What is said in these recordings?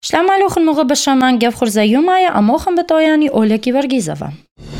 Շլամալոխն մողը բշաման գև խուրզայումայը ամոխն բտոյանի Օլեգ Իվարգիզովա.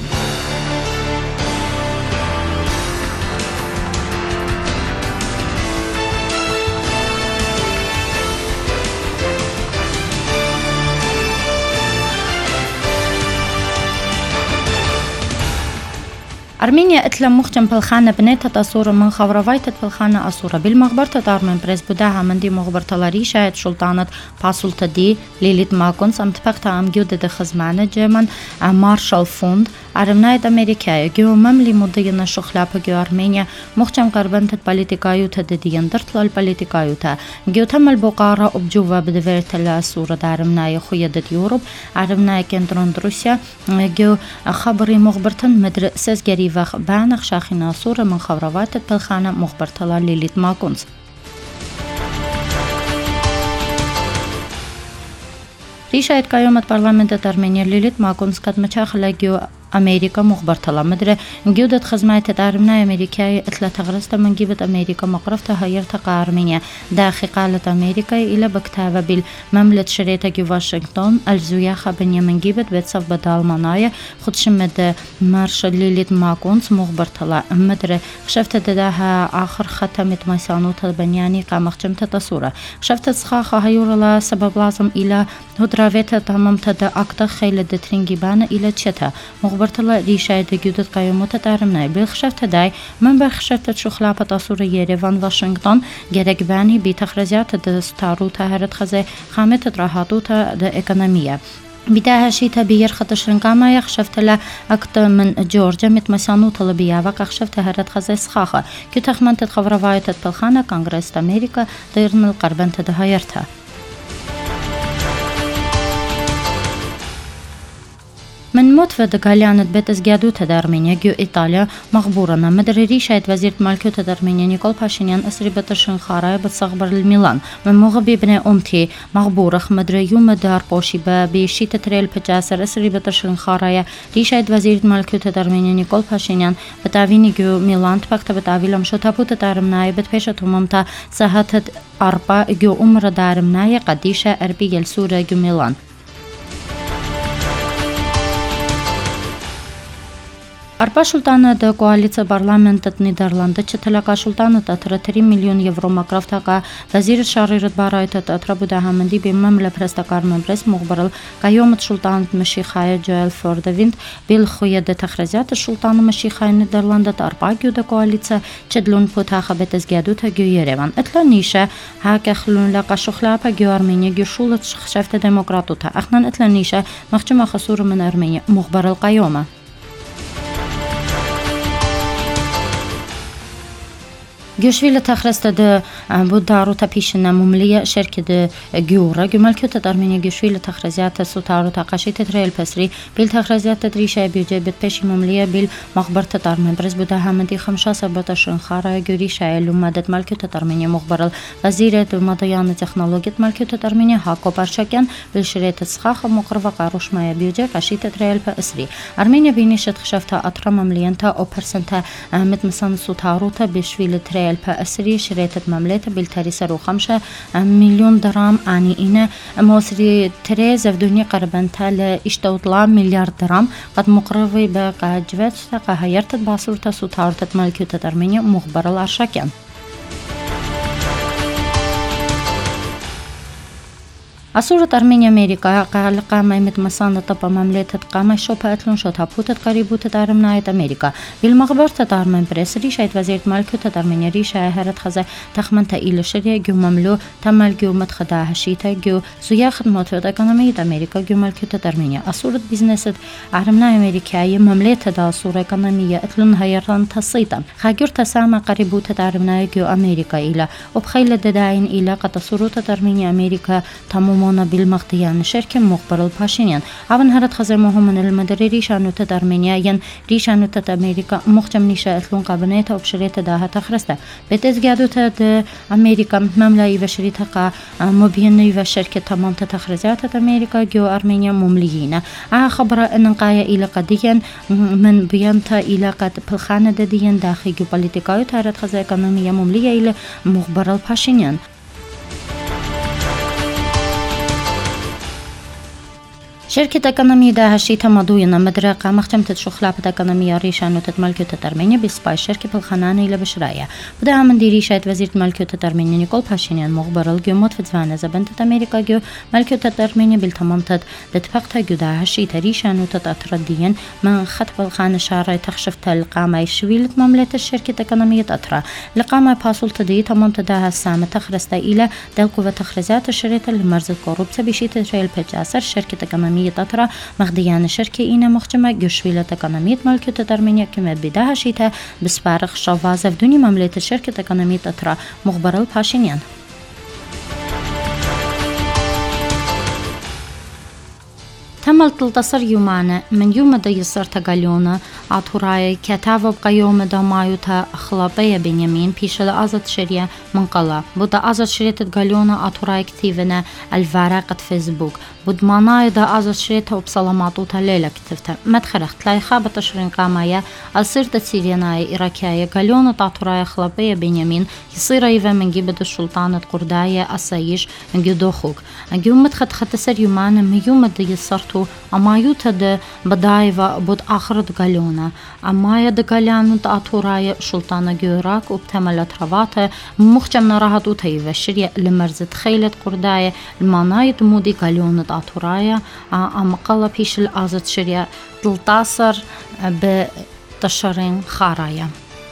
Армения اتلا مختم بالخانة بنيتها تصورة من خبرويتة بالخانة أصورة بالمخبرة تارمن بريس بداها من دي مخبرة لاريشة شلطانة باسولتا دي ليليت ماكونس أم تبقتا أم جودة خزمانة جيمن مارشال فوند أرمنايت أمريكاية جو مملي مضينا شخلابة جو أرمينيا مختم قربنت بوليتيكايوتا ديان درتلا البوليتيكايوتا جو تم البقارة أبجوفا بدفيرت الأصورة دارمنايا خويدة يوروب أرمنايا كندرون روسيا جو خبري مخبرة مدر سزجري وخ بانخ شاخنا صورة من خبروات بالخانة مخبرتلا ليليت ماكونس. ريشايت قيومة برلمانت أرمينيا ليليت ماكونس قد مشاخلة جو أمريكا مخبرتلا مدري جودة خدمات أرمنا أمريكا إثلا تغرست من جبت أمريكا مقرفتها هيرتقى أرمينيا داخل قالة أمريكا إلى بكتابة بالمملكة شريطة واشنطن الزياخة بنيا من جبت بتصف بدال منايا خدش مد مارشال ليليت ماكونس مخبرتلا مدري شفت داها آخر ختمت ميسانوتا بنياني قامخجمت تصورة شفت سخاخة هيورلا سبب لازم إلى هدراويتا تمامت دا أكتا خيلة دترينجيبانا إلى تشتا مخبرتلا ريشايد جودة قيوموتا تارمناي بالخشفت داي من بالخشفت شخلابة تصورة يريفان واشنطن جرق باني بتخرجات دستارو تهرت خزي خامت دراهاتوتا دا إقنامية بداها شيتا بير خطش رنقاما يخشفت لا أكتر من جورجيا متمسانو طلبية وكخشفت هرت خزي سخاخة كي تخمنت خبرواتت بالخانة كونغرس أمريكا ديرن القربان تدهايرتها من متفد غاليانت بيتس جادوتا دارمينيا جو إيطاليا مخبورنا مدري ريشايد وزيرة مالكوتا دارمينيا نيكول باشينيان أسري بترشن خارايا بتصغبر الميلان من مغبي بني أمتي مخبورخ مدري يوم دار بوشي بشيتا تريل بجاسر أسري بترشن خارايا ريشايد وزيرة مالكوتا دارمينيا نيكول باشينيان بتاويني جو ميلان تبقى بتاويلم شو تابوتا دارمناي بتبيشة ممتا ساهتت أربا جو أمر دارمناي قديشة أربي يلسورة جو ميلان أربع شلطانة دا كواليция парламентът Нидерланды четелека шултанът атра 3 милион евро макрафтака вазир шарират барайтат атра будахаманди биммамла престакарман прес мухбарал قيومت шултанът مشيخايا جويل فوردويند بالخوية تخرجات الشلطانة مشيخايا نيدرلندا أربع جودة كواليция چدلون بوتاخا بتزجادوتا جو يريفان اتلا نيشة هاك خلون لقا شخلابا جو أرمينيا جو شولت شخشفت ديمقراطوتا اخنان اتلا نيشة مخجمة خسور من أرمينيا مخبر القيومة جوشويل تخرست د بودارو تبيشنا مملية شركة جورا جمالكوتا أرمينيا جوشويل تخرزيات سوتارو تقاشيت تريل بسري بيل تخرزيات تدريشة بيوجي بتبشي مملية بيل مخبرة أرمين برز بوداها مدي 15 خارا جوريشة لومادت مالكوتا أرمينيا مخبر وزيرة مضيان تكنولوجيا مالكوتا أرمينيا هاكو بارشاكيان بالشريط سخاخ مقربة قاروش مايا بيوجي قاشيت تريل بسري أرمينيا بينيشت خشفتها أطرا ممليانتا أو برسنتا متمسان سوتارو تبشويل تريل بأسري شريطة مملكة بالتاريخ 5 مليون درام آني إنا موسري تريز في دنيا قربنتا لإشتوطلا مليار درام قد مقربي بقاجبات قهيرت باصورة سوتارة ملكية أرمينيا مخبر العشاكين أصورة أرمينيا أمريكا قامة متمسانة طبا مملكة قامة شوبة أتلون شوتها بوتت قريبوتة أرمناية أمريكا بالمخبرة أرمن بريس ريشايت وزيرة مالكوتة أرمينيا ريشا هرت خزا تخمنتا إلى شريا جو مملو تمل جو متخداها شيتا جو سويا خدمات إقنامية أمريكا جو مالكوتة أرمينيا أصورة بيزنس أرمناية أمريكاية مملكة دا أصورة إقنامية أتلون هيران تصيتا خاجر تسامة قريبوتة أرمناية جو أمريكا إلى وبخيلة داين إلى قد أصورة أرمينيا أمريكا تمومون بالمغطيان شركة مخبر الباشينيان أبن هرت خزمهم من المدري ريشانو تد أرمينيا ين ريشانو تد أمريكا مختم نيشا أتلون قابنيتا وبشريتا داها تخرستا بتزجادو تد أمريكا مملاي وشريتا مبيني وشركة تمام تخرجات أمريكا جو أرمينيا ممليين خبر أن قايا إلى قديا من بيانتا إلى قد بالخانة ديان داخل جو بوليتيكايو تارت خزا إقنامية مملية إلى مخبر الباشينيان شركة أكاديمية داهشي تمضوينا مدرقة محكمة شخلابة أكاديمية ريشان ملكوتة أرمينيا بسباي شركة بالخنانة إلى بشراية بدها من دي ريشة وزيرة ملكوتة أرمينيا نيكول باشينيان مخبر الجيومات في تفانا زبنت أمريكا جو ملكوتة أرمينيا بالتمامتت لتبقتها جو داهشي تريشان وتتأترديا من خطب الخانة شارع تخشف تلقامة شويلة مملكة الشركة أكاديمية أطرا لقامة باسول تدي تمامت داها السامة تخرستا إلى دلقوة تخرزات الشريطة لمرز الكوروبسة بشيت تريل بجاسر شركة أكاديمية أطرا مخديان شركة إينا محكمة جوشويلة أكاديمية ملكوتة أرمينيا كما بداها شيتا بسبارخ شوازة في دوني مملكة شركة أكاديمية أطرا مخبر الباشينيان. تم تلتصر يومانا من يوم دا يصر تقاليونا عطوراي كتابة بقيوم دا مايوتا خلابية بنيامين بيش لأزد شريا من قلا بودا أزد شريا تقاليونا عطوراي كتيفنا الفارقة فيسبوك بود ماناي دا أزد شريا وبسلاماتوتا ليلة كتفتا مدخرخ تلاي خابة تشرين قامايا السيرة سيرياناي إراكايا قاليونا عطوراي خلابية بنيامين يصير ايفا من جيبة السلطانة قردايا أسايش من جدوخوك يوم مدخد خطسر يومانا من يوم دا يصرتو أما يوتد بدايفا بود آخرت قالونا أما يد قاليانو تأطوراي شلطانة جوراك وبتملت رواته مخجم راحت وتيفا شريا لمرزت خيلت قردايا المانايد مودي قالونا تأطوراي أما قال بيش الأزت شريا تلتصر بتشرين خارايا.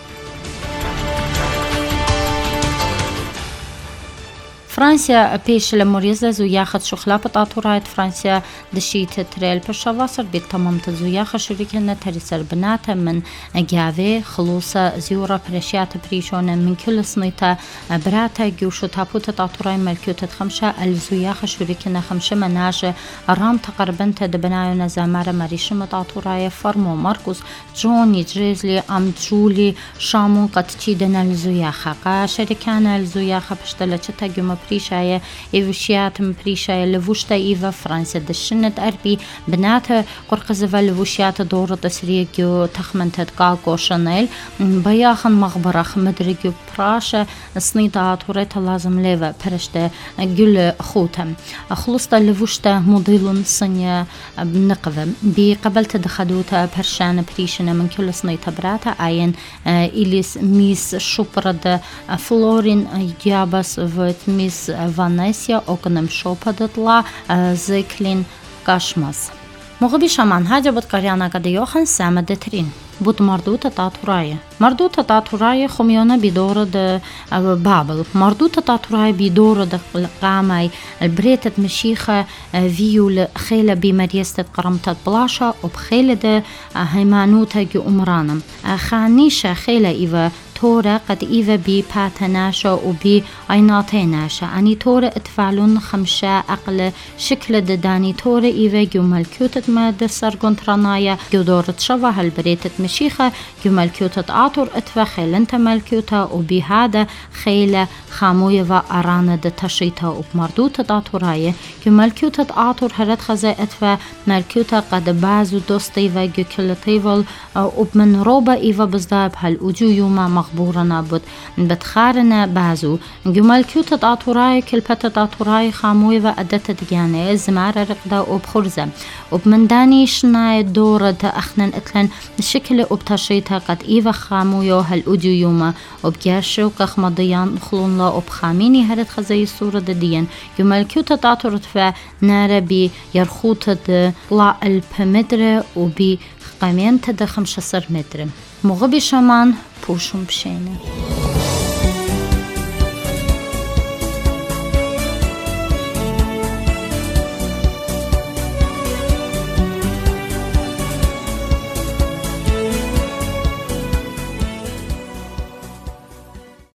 فرانسيا بيش لموريزة زوياخد شخلابة عطورايت فرانسيا دشيت تريل بشواصر بالتمام تزوياخ شركنا ترسل بناتا من جافي خلوصة زيورة برشيات بريشونة من كل صنيتا براتا جوشو تابوتة عطوراي ملكوتة 5,000 زوياخ شركنا 5 مناجة الرام تقربا تدبنايونا زامارة مريشمة عطوراي فرمو ماركوس جوني جريزلي أم جولي شامون قد تيدنا الزوياخ شركانا الزوياخ بشتلة تاجم بريشاية إيفوشيات بريشاية لفوشتا إيفا فرنسا دشنت أربي بنات قرقزفا لفوشيات دورة تسريجيو تخمن تدقاقو شانيل بياخن مغبرخ مدريجيو براشا سنيطات وريتا لازم ليفا برشتا جل خوتم خلصتا لفوشتا موديلون صنيا بنقذ بقبلت دخدوتا برشان بريشنا من كل سنيطة براتا آين إليس ميس شوبرد فلورين جابس وتميس فانيسيا أوكنم شوبادتلا زيكلين كاشماس مغبي شامان هاجة بتقريانا قد يوخن سامة دترين بود مردوطة تاتوراية مردوطة تاتوراية خميونة بدورة بابل مردوطة تاتوراية بدورة قامي البريتة مشيخة فيول خيلة بمريستة قرمتة بلاشة وبخيلة هيمانوتة جو أمرانم خانيشة خيلة إيفا تورة قد إيفا بي باتناشا وبي عيناتيناشا أني تورة اتفعلون 5 أقل شكل داني تورة إيفا جو ملكوتة مدسر قنطرانايا جو دورة شوه البريتة مشيخة جو ملكوتة آطور اتفا خيلنت ملكوتة وبي هذا خيلة خاموية وأرانا دتشيتا وبمردوتة آطوراية جو ملكوتة آطور هرد خزي اتفا ملكوتة قد بازو دوستيفا جو كلتيفل وبمن روبا إيفا بزداب هالوجو يوما مغبورنا بتخارنا بازو جو ملكوتة آطوراية كلبتة آطوراية خاموية وأدتة ديانة زمارة رقدة وبخرزة وبمن دانيشنا دورة أخنن اتلن شكل وبتشيتا قد إيفا خامويو هالوجو يوما وبجاشو قخمضيان خلون لا وبخاميني هرد خزي الصورة ديان جو ملكوتة آطور تفا نارا بي يرخوتة لا البمتر وبي قامين تد 15 متر مغبي شمان بوشم بشينه